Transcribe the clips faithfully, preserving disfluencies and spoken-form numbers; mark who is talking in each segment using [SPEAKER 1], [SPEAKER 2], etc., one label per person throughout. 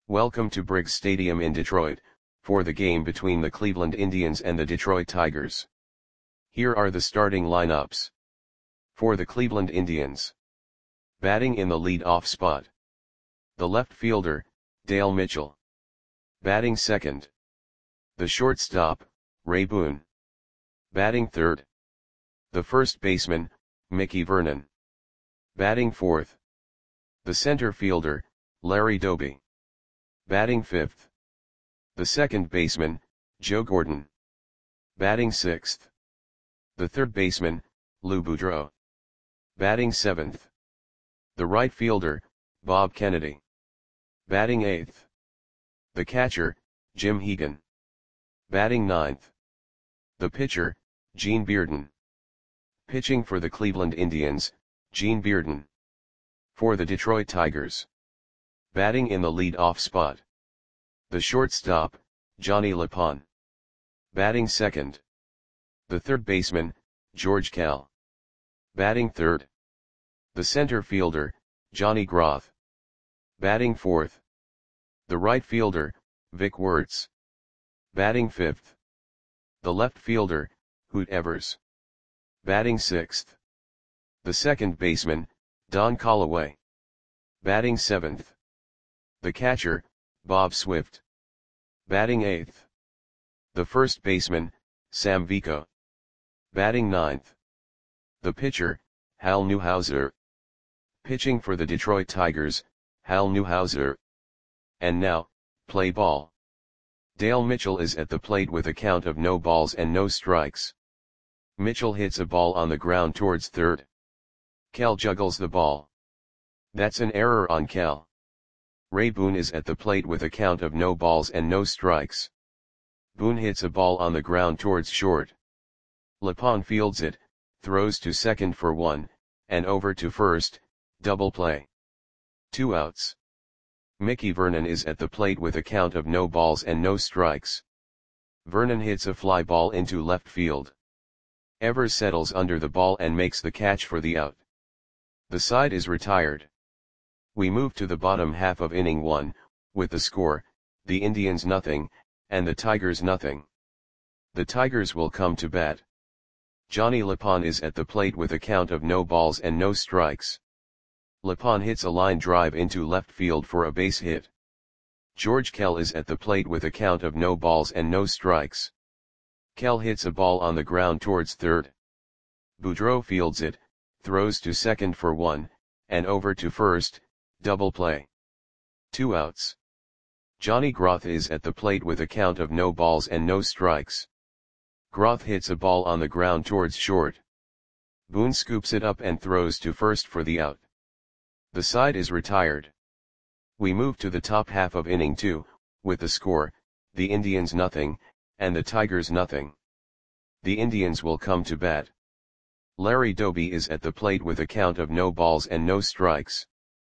[SPEAKER 1] Welcome to Briggs Stadium in Detroit, for the game between the Cleveland Indians and the Detroit Tigers. Here are the starting lineups. For the Cleveland Indians. Batting in the lead-off spot. The left fielder, Dale Mitchell. Batting second. The shortstop, Ray Boone. Batting third. The first baseman, Mickey Vernon. Batting fourth. The center fielder, Larry Doby. Batting fifth. The second baseman, Joe Gordon. Batting sixth. The third baseman, Lou Boudreau. Batting seventh. The right fielder, Bob Kennedy. Batting eighth. The catcher, Jim Hegan. Batting ninth. The pitcher, Gene Bearden. Pitching for the Cleveland Indians, Gene Bearden. For the Detroit Tigers. Batting in the lead-off spot. The shortstop, Johnny LePon. Batting second. The third baseman, George Kell. Batting third. The center fielder, Johnny Groth. Batting fourth. The right fielder, Vic Wertz. Batting fifth. The left fielder, Hoot Evers. Batting sixth. The second baseman, Don Callaway. Batting seventh. The catcher, Bob Swift. Batting eighth. The first baseman, Sam Vico. Batting ninth. The pitcher, Hal Newhouser. Pitching for the Detroit Tigers, Hal Newhouser. And now, play ball. Dale Mitchell is at the plate with a count of no balls and no strikes. Mitchell hits a ball on the ground towards third. Kell juggles the ball. That's an error on Kell. Ray Boone is at the plate with a count of no balls and no strikes. Boone hits a ball on the ground towards short. LePon fields it, throws to second for one, and over to first, double play. Two outs. Mickey Vernon is at the plate with a count of no balls and no strikes. Vernon hits a fly ball into left field. Evers settles under the ball and makes the catch for the out. The side is retired. We move to the bottom half of inning one, with the score, the Indians nothing, and the Tigers nothing. The Tigers will come to bat. Johnny LePon is at the plate with a count of no balls and no strikes. LePon hits a line drive into left field for a base hit. George Kell is at the plate with a count of no balls and no strikes. Kell hits a ball on the ground towards third. Boudreau fields it, throws to second for one, and over to first, double play. Two outs. Johnny Groth is at the plate with a count of no balls and no strikes. Groth hits a ball on the ground towards short. Boone scoops it up and throws to first for the out. The side is retired. We move to the top half of inning two, with the score, the Indians nothing, and the Tigers nothing. The Indians will come to bat. Larry Doby is at the plate with a count of no balls and no strikes.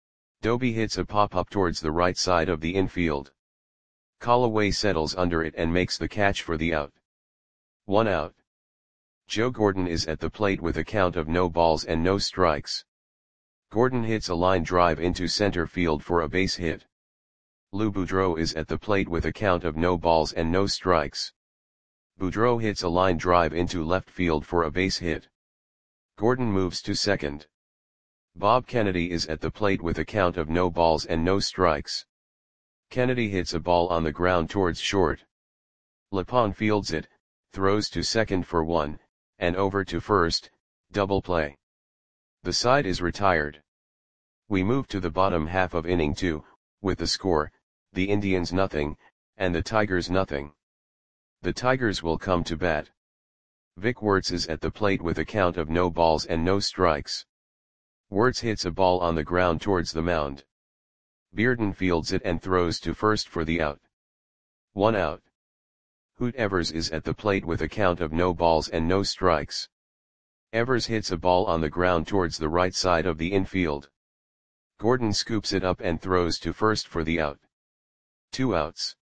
[SPEAKER 1] Doby hits a pop-up towards the right side of the infield. Callaway settles under it and makes the catch for the out. One out. Joe Gordon is at the plate with a count of no balls and no strikes. Gordon hits a line drive into center field for a base hit. Lou Boudreau is at the plate with a count of no balls and no strikes. Boudreau hits a line drive into left field for a base hit. Gordon moves to second. Bob Kennedy is at the plate with a count of no balls and no strikes. Kennedy hits a ball on the ground towards short. LePon fields it, throws to second for one, and over to first, double play. The side is retired. We move to the bottom half of inning two, with the score, the Indians nothing, and the Tigers nothing. The Tigers will come to bat. Vic Wertz is at the plate with a count of no balls and no strikes. Wertz hits a ball on the ground towards the mound. Bearden fields it and throws to first for the out. One out. Hoot Evers is at the plate with a count of no balls and no strikes. Evers hits a ball on the ground towards the right side of the infield. Gordon scoops it up and throws to first for the out. Two outs.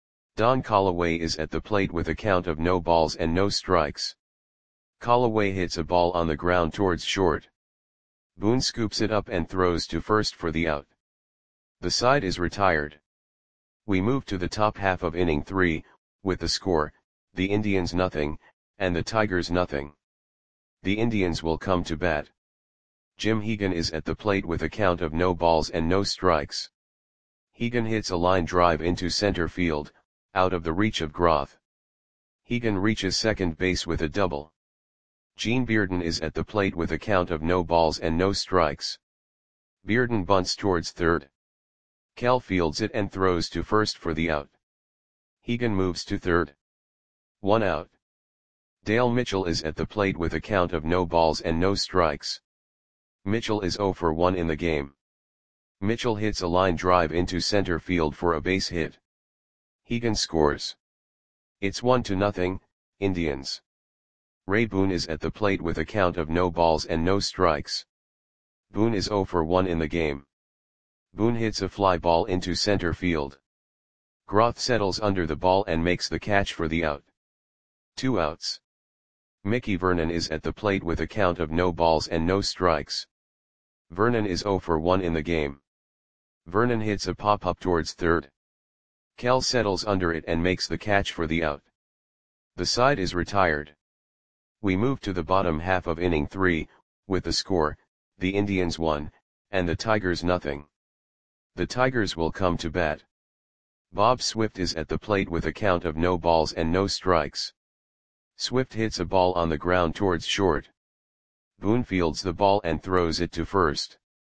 [SPEAKER 1] Don Callaway is at the plate with a count of no balls and no strikes. Callaway hits a ball on the ground towards short. Boone scoops it up and throws to first for the out. The side is retired. We move to the top half of inning three, with the score, the Indians nothing, and the Tigers nothing. The Indians will come to bat. Jim Hegan is at the plate with a count of no balls and no strikes. Hegan hits a line drive into center field, out of the reach of Groth. Hegan reaches second base with a double. Gene Bearden is at the plate with a count of no balls and no strikes. Bearden bunts towards third. Kell fields it and throws to first for the out. Hegan moves to third. One out. Dale Mitchell is at the plate with a count of no balls and no strikes. Mitchell is oh for one in the game. Mitchell hits a line drive into center field for a base hit. Hegan scores. It's one to nothing, Indians. Ray Boone is at the plate with a count of no balls and no strikes. Boone is oh for one in the game. Boone hits a fly ball into center field. Groth settles under the ball and makes the catch for the out. Two outs. Mickey Vernon is at the plate with a count of no balls and no strikes. Vernon is oh for one in the game. Vernon hits a pop-up towards third. Kell settles under it and makes the catch for the out. The side is retired. We move to the bottom half of inning three, with the score, the Indians one, and the Tigers nothing. The Tigers will come to bat. Bob Swift is at the plate with a count of no balls and no strikes. Swift hits a ball on the ground towards short. Boone fields the ball and throws it to first.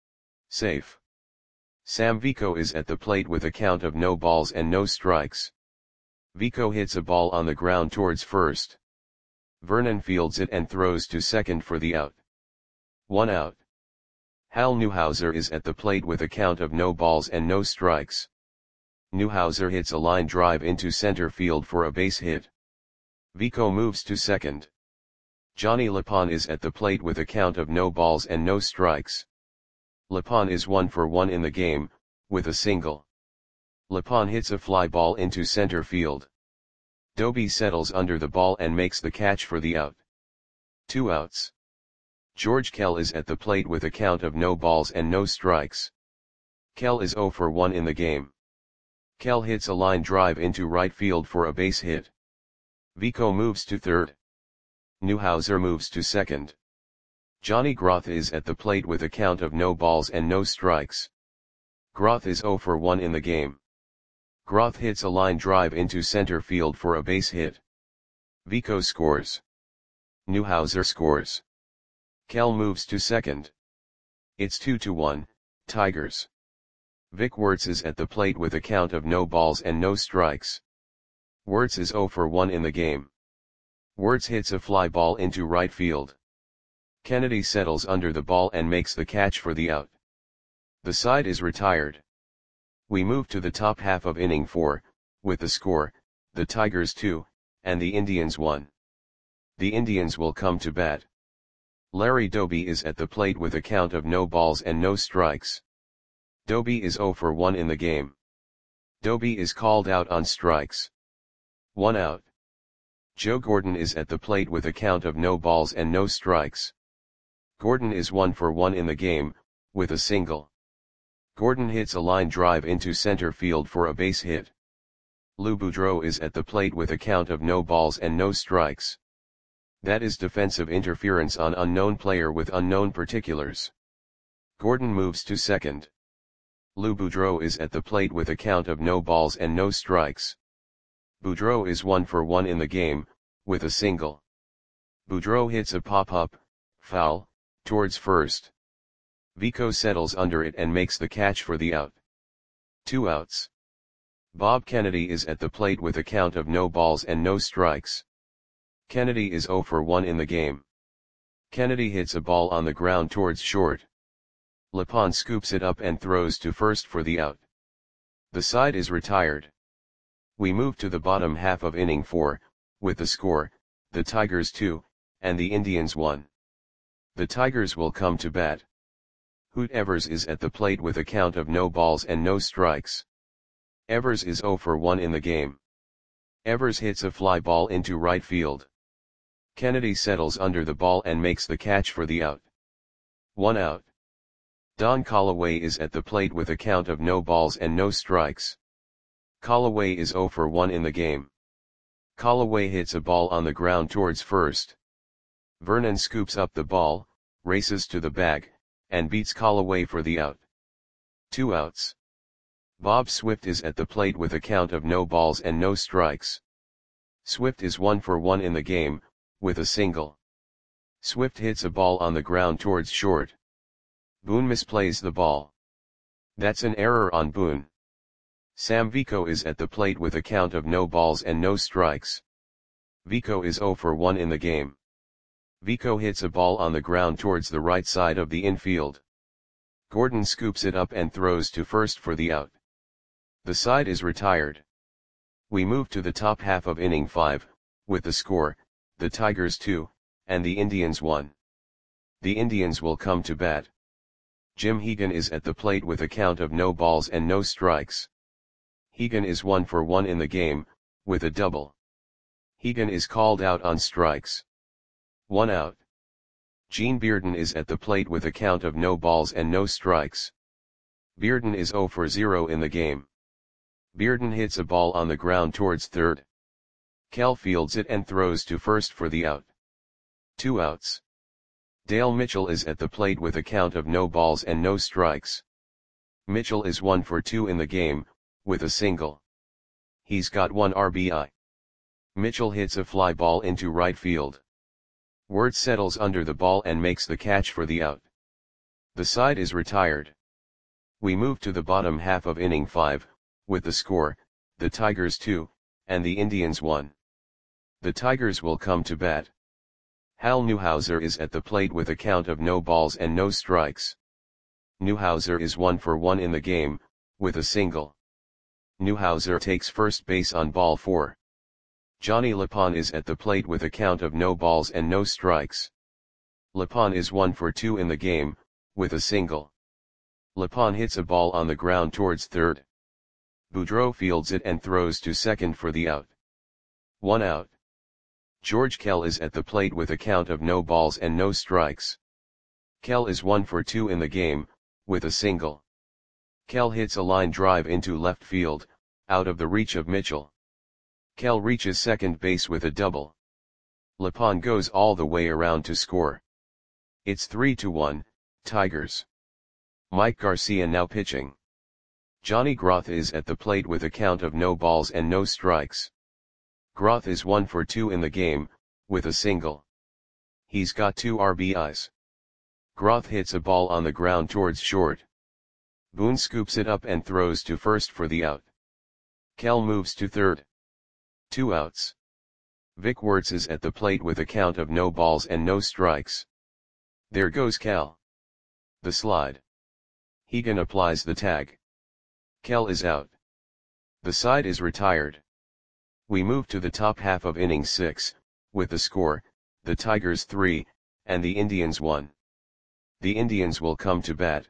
[SPEAKER 1] Safe. Sam Vico is at the plate with a count of no balls and no strikes. Vico hits a ball on the ground towards first. Vernon fields it and throws to second for the out. One out. Hal Newhouser is at the plate with a count of no balls and no strikes. Newhouser hits a line drive into center field for a base hit. Vico moves to second. Johnny Lapon is at the plate with a count of no balls and no strikes. Lapon is one for one in the game, with a single. Lapon hits a fly ball into center field. Doby settles under the ball and makes the catch for the out. Two outs. George Kell is at the plate with a count of no balls and no strikes. Kell is oh for one in the game. Kell hits a line drive into right field for a base hit. Vico moves to third. Newhouser moves to second. Johnny Groth is at the plate with a count of no balls and no strikes. Groth is oh for one in the game. Groth hits a line drive into center field for a base hit. Vico scores. Newhouser scores. Kell moves to second. It's two to one, Tigers. Vic Wertz is at the plate with a count of no balls and no strikes. Wertz is oh for one in the game. Wertz hits a fly ball into right field. Kennedy settles under the ball and makes the catch for the out. The side is retired. We move to the top half of inning four, with the score, the Tigers two, and the Indians one. The Indians will come to bat. Larry Doby is at the plate with a count of no balls and no strikes. Doby is oh for one in the game. Doby is called out on strikes. One out. Joe Gordon is at the plate with a count of no balls and no strikes. Gordon is one for one in the game, with a single. Gordon hits a line drive into center field for a base hit. Lou Boudreau is at the plate with a count of no balls and no strikes. That is defensive interference on unknown player with unknown particulars. Gordon moves to second. Lou Boudreau is at the plate with a count of no balls and no strikes. Boudreau is one for one in the game, with a single. Boudreau hits a pop-up, foul, towards first. Vico settles under it and makes the catch for the out. Two outs. Bob Kennedy is at the plate with a count of no balls and no strikes. Kennedy is oh for one in the game. Kennedy hits a ball on the ground towards short. Lapon scoops it up and throws to first for the out. The side is retired. We move to the bottom half of inning four, with the score, the Tigers two, and the Indians one. The Tigers will come to bat. Hoot Evers is at the plate with a count of no balls and no strikes. Evers is oh for one in the game. Evers hits a fly ball into right field. Kennedy settles under the ball and makes the catch for the out. One out. Don Callaway is at the plate with a count of no balls and no strikes. Callaway is zero for one in the game. Callaway hits a ball on the ground towards first. Vernon scoops up the ball, races to the bag, and beats Callaway for the out. Two outs. Bob Swift is at the plate with a count of no balls and no strikes. Swift is one for one in the game, with a single. Swift hits a ball on the ground towards short. Boone misplays the ball. That's an error on Boone. Sam Vico is at the plate with a count of no balls and no strikes. Vico is zero for one in the game. Vico hits a ball on the ground towards the right side of the infield. Gordon scoops it up and throws to first for the out. The side is retired. We move to the top half of inning five, with the score, the Tigers two, and the Indians one. The Indians will come to bat. Jim Hegan is at the plate with a count of no balls and no strikes. Hegan is one for one in the game, with a double. Hegan is called out on strikes. One out. Gene Bearden is at the plate with a count of no balls and no strikes. Bearden is zero for zero in the game. Bearden hits a ball on the ground towards third. Kell fields it and throws to first for the out. Two outs. Dale Mitchell is at the plate with a count of no balls and no strikes. Mitchell is one for two in the game, with a single. He's got one R B I. Mitchell hits a fly ball into right field. Wirtz settles under the ball and makes the catch for the out. The side is retired. We move to the bottom half of inning five, with the score, the Tigers two, and the Indians one. The Tigers will come to bat. Hal Newhouser is at the plate with a count of no balls and no strikes. Newhouser is one for one in the game, with a single. Newhouser takes first base on ball four. Johnny Lapon is at the plate with a count of no balls and no strikes. Lapon is one for two in the game, with a single. Lapon hits a ball on the ground towards third. Boudreau fields it and throws to second for the out. One out. George Kell is at the plate with a count of no balls and no strikes. Kell is one for two in the game, with a single. Kell hits a line drive into left field, out of the reach of Mitchell. Kell reaches second base with a double. Lapon goes all the way around to score. It's three to one, Tigers. Mike Garcia now pitching. Johnny Groth is at the plate with a count of no balls and no strikes. Groth is one for two in the game, with a single. He's got two R B Is. Groth hits a ball on the ground towards short. Boone scoops it up and throws to first for the out. Kell moves to third. Two outs. Vic Wirtz is at the plate with a count of no balls and no strikes. There goes Kell. The slide. Hegan applies the tag. Kell is out. The side is retired. We move to the top half of inning six, with the score, the Tigers three, and the Indians one. The Indians will come to bat.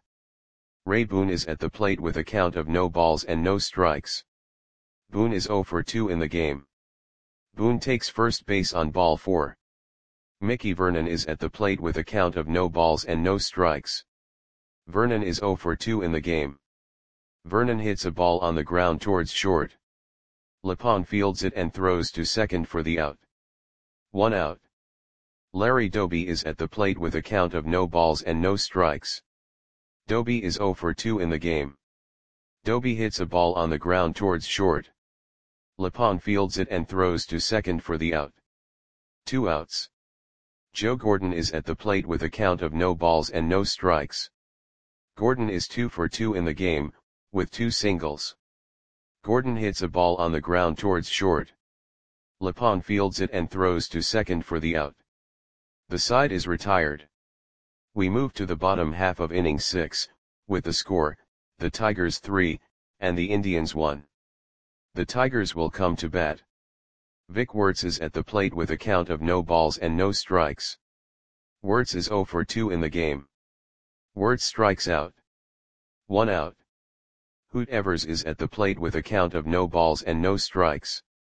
[SPEAKER 1] Ray Boone is at the plate with a count of no balls and no strikes. Boone is zero for two in the game. Boone takes first base on ball four. Mickey Vernon is at the plate with a count of no balls and no strikes. Vernon is zero for two in the game. Vernon hits a ball on the ground towards short. Lapon fields it and throws to second for the out. One out. Larry Doby is at the plate with a count of no balls and no strikes. Doby is zero for two in the game. Doby hits a ball on the ground towards short. Lapon fields it and throws to second for the out. Two outs. Joe Gordon is at the plate with a count of no balls and no strikes. Gordon is two for two in the game, with two singles. Gordon hits a ball on the ground towards short. Lapon fields it and throws to second for the out. The side is retired. We move to the bottom half of inning six, with the score, the Tigers three, and the Indians one. The Tigers will come to bat. Vic Wirtz is at the plate with a count of no balls and no strikes. Wirtz is zero for two in the game. Wirtz strikes out. One out. Hoot Evers is at the plate with a count of no balls and no strikes.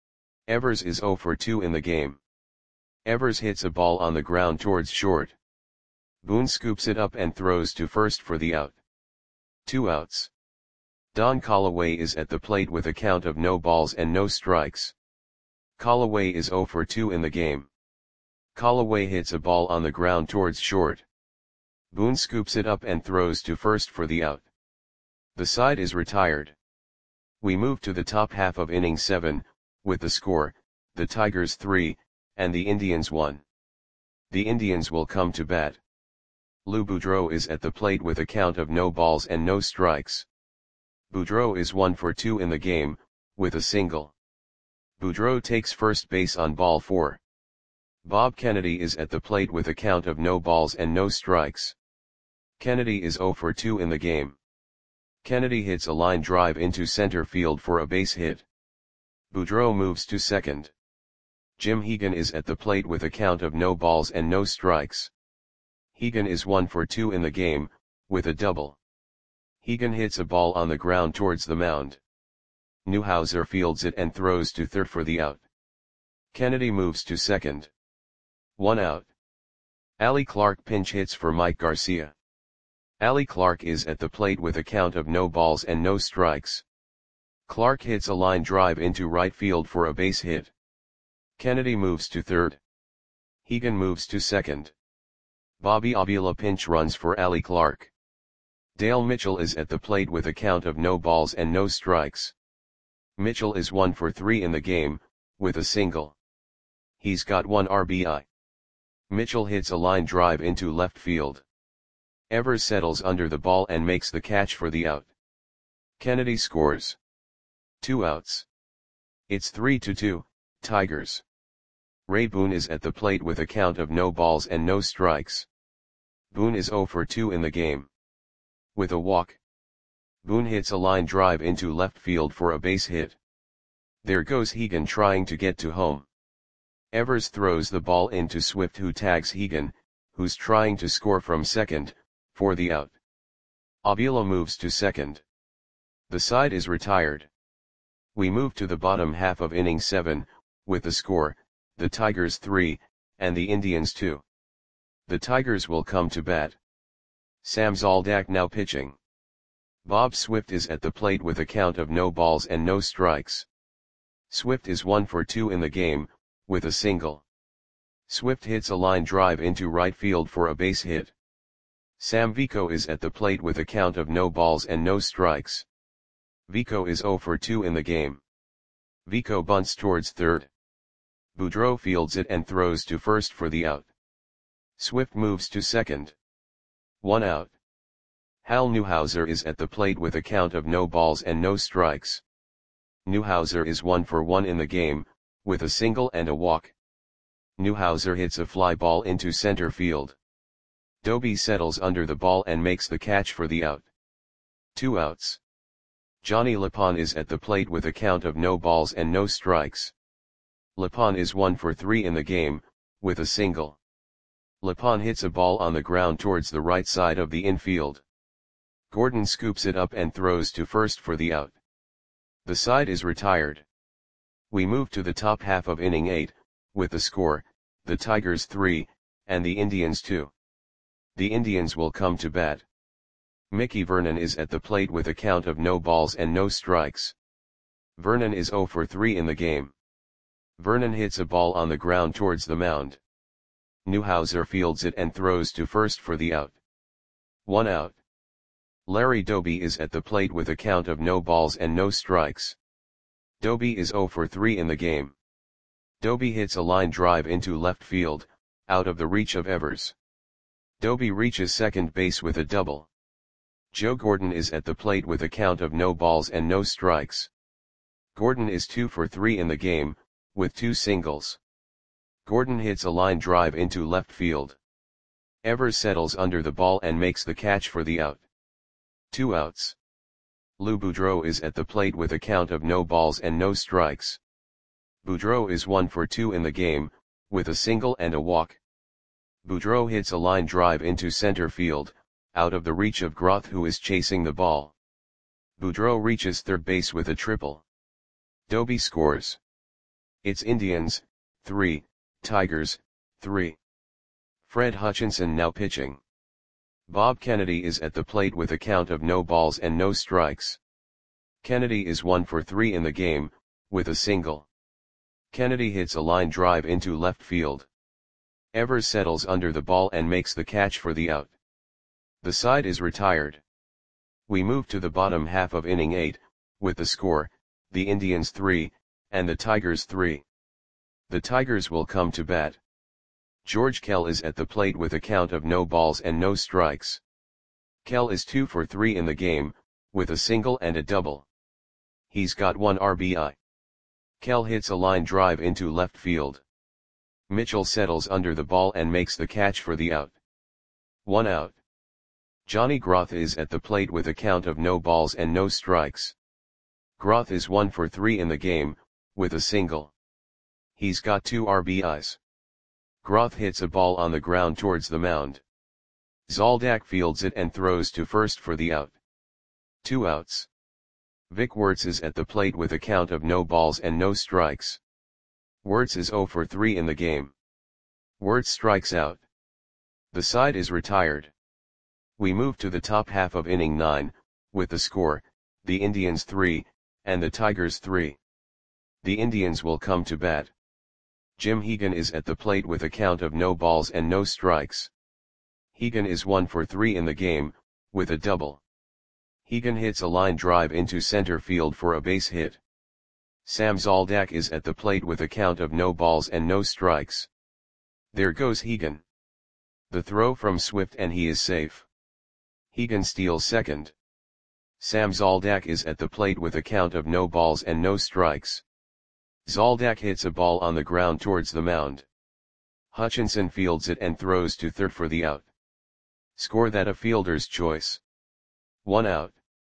[SPEAKER 1] Evers is zero for two in the game. Evers hits a ball on the ground towards short. Boone scoops it up and throws to first for the out. Two outs. Don Callaway is at the plate with a count of no balls and no strikes. Callaway is zero for two in the game. Callaway hits a ball on the ground towards short. Boone scoops it up and throws to first for the out. The side is retired. We move to the top half of inning seven, with the score, the Tigers three, and the Indians one. The Indians will come to bat. Lou Boudreau is at the plate with a count of no balls and no strikes. Boudreau is one for two in the game, with a single. Boudreau takes first base on ball four. Bob Kennedy is at the plate with a count of no balls and no strikes. Kennedy is zero for two in the game. Kennedy hits a line drive into center field for a base hit. Boudreau moves to second. Jim Hegan is at the plate with a count of no balls and no strikes. Hegan is one for two in the game, with a double. Hegan hits a ball on the ground towards the mound. Newhouser fields it and throws to third for the out. Kennedy moves to second. One out. Allie Clark pinch hits for Mike Garcia. Allie Clark is at the plate with a count of no balls and no strikes. Clark hits a line drive into right field for a base hit. Kennedy moves to third. Hegan moves to second. Bobby Avila pinch runs for Allie Clark. Dale Mitchell is at the plate with a count of no balls and no strikes. Mitchell is one for three in the game, with a single. He's got one R B I. Mitchell hits a line drive into left field. Evers settles under the ball and makes the catch for the out. Kennedy scores. Two outs. It's three to two, Tigers. Ray Boone is at the plate with a count of no balls and no strikes. Boone is zero for two in the game. With a walk. Boone hits a line drive into left field for a base hit. There goes Hegan trying to get to home. Evers throws the ball into Swift, who tags Hegan, who's trying to score from second, for the out. Avila moves to second. The side is retired. We move to the bottom half of inning seven, with the score, the Tigers three, and the Indians two. The Tigers will come to bat. Sam Zoldak now pitching. Bob Swift is at the plate with a count of no balls and no strikes. Swift is one for two in the game, with a single. Swift hits a line drive into right field for a base hit. Sam Vico is at the plate with a count of no balls and no strikes. Vico is zero for two in the game. Vico bunts towards third. Boudreau fields it and throws to first for the out. Swift moves to second. One out. Hal Newhouser is at the plate with a count of no balls and no strikes. Newhouser is one for one in the game, with a single and a walk. Newhouser hits a fly ball into center field. Doby settles under the ball and makes the catch for the out. Two outs. Johnny Lapon is at the plate with a count of no balls and no strikes. Lapon is one for three in the game, with a single. Lapon hits a ball on the ground towards the right side of the infield. Gordon scoops it up and throws to first for the out. The side is retired. We move to the top half of inning eight, with the score, the Tigers three, and the Indians two. The Indians will come to bat. Mickey Vernon is at the plate with a count of no balls and no strikes. Vernon is zero for three in the game. Vernon hits a ball on the ground towards the mound. Newhouser fields it and throws to first for the out. One out. Larry Doby is at the plate with a count of no balls and no strikes. Doby is zero for three in the game. Doby hits a line drive into left field, out of the reach of Evers. Doby reaches second base with a double. Joe Gordon is at the plate with a count of no balls and no strikes. Gordon is two for three in the game, with two singles. Gordon hits a line drive into left field. Evers settles under the ball and makes the catch for the out. Two outs. Lou Boudreau is at the plate with a count of no balls and no strikes. Boudreau is one for two in the game, with a single and a walk. Boudreau hits a line drive into center field, out of the reach of Groth, who is chasing the ball. Boudreau reaches third base with a triple. Doby scores. It's Indians, three, Tigers, three. Fred Hutchinson now pitching. Bob Kennedy is at the plate with a count of no balls and no strikes. Kennedy is one for three in the game, with a single. Kennedy hits a line drive into left field. Evers settles under the ball and makes the catch for the out. The side is retired. We move to the bottom half of inning eight, with the score, the Indians three, and the Tigers three. The Tigers will come to bat. George Kell is at the plate with a count of no balls and no strikes. Kell is two for three in the game, with a single and a double. He's got one R B I. Kell hits a line drive into left field. Mitchell settles under the ball and makes the catch for the out. One out. Johnny Groth is at the plate with a count of no balls and no strikes. Groth is one for three in the game, with a single. He's got two R B Is. Groth hits a ball on the ground towards the mound. Zoldak fields it and throws to first for the out. Two outs. Vic Wertz is at the plate with a count of no balls and no strikes. Wertz is zero for three in the game. Wertz strikes out. The side is retired. We move to the top half of inning nine, with the score, the Indians three, and the Tigers three. The Indians will come to bat. Jim Hegan is at the plate with a count of no balls and no strikes. Hegan is one for three in the game, with a double. Hegan hits a line drive into center field for a base hit. Sam Zoldak is at the plate with a count of no balls and no strikes. There goes Hegan. The throw from Swift and he is safe. Hegan steals second. Sam Zoldak is at the plate with a count of no balls and no strikes. Zoldak hits a ball on the ground towards the mound. Hutchinson fields it and throws to third for the out. Score that a fielder's choice. One out.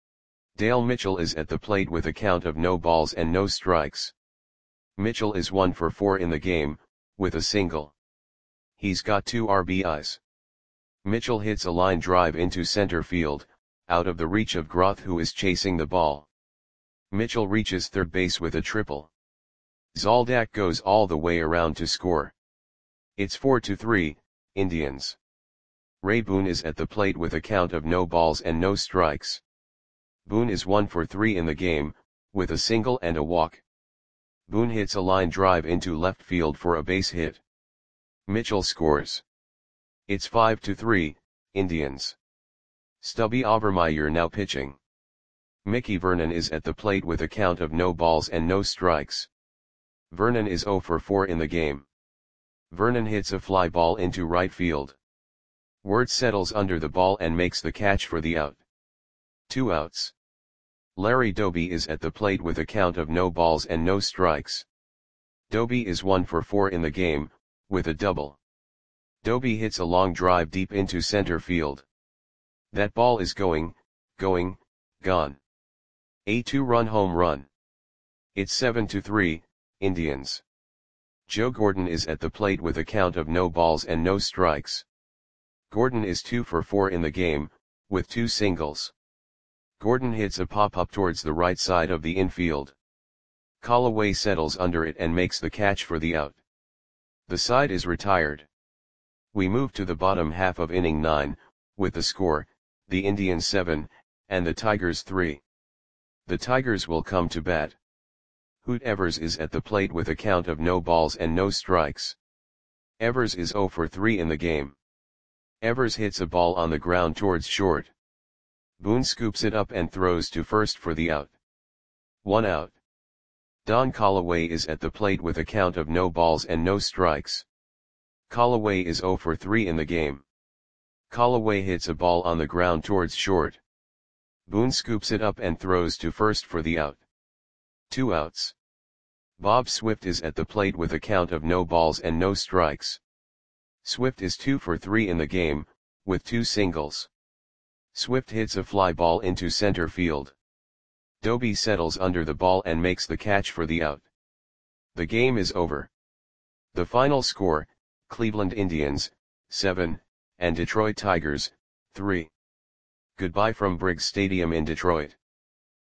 [SPEAKER 1] Dale Mitchell is at the plate with a count of no balls and no strikes. Mitchell is one for four in the game, with a single. He's got two R B Is. Mitchell hits a line drive into center field, out of the reach of Groth who is chasing the ball. Mitchell reaches third base with a triple. Zoldak goes all the way around to score. It's four to three, Indians. Ray Boone is at the plate with a count of no balls and no strikes. Boone is one for three in the game, with a single and a walk. Boone hits a line drive into left field for a base hit. Mitchell scores. It's five to three, Indians. Stubby Overmeyer now pitching. Mickey Vernon is at the plate with a count of no balls and no strikes. Vernon is zero for four in the game. Vernon hits a fly ball into right field. Wertz settles under the ball and makes the catch for the out. Two outs. Larry Doby is at the plate with a count of no balls and no strikes. Doby is one for four in the game, with a double. Doby hits a long drive deep into center field. That ball is going, going, gone. A two-run home run. It's seven to three, Indians. Joe Gordon is at the plate with a count of no balls and no strikes. Gordon is two for four in the game, with two singles. Gordon hits a pop-up towards the right side of the infield. Callaway settles under it and makes the catch for the out. The side is retired. We move to the bottom half of inning nine, with the score, the Indians seven, and the Tigers three. The Tigers will come to bat. Hoot Evers is at the plate with a count of no balls and no strikes. Evers is zero for three in the game. Evers hits a ball on the ground towards short. Boone scoops it up and throws to first for the out. One out. Don Callaway is at the plate with a count of no balls and no strikes. Callaway is zero for three in the game. Callaway hits a ball on the ground towards short. Boone scoops it up and throws to first for the out. Two outs. Bob Swift is at the plate with a count of no balls and no strikes. Swift is two for three in the game, with two singles. Swift hits a fly ball into center field. Doby settles under the ball and makes the catch for the out. The game is over. The final score, Cleveland Indians, seven, and Detroit Tigers, three. Goodbye from Briggs Stadium in Detroit.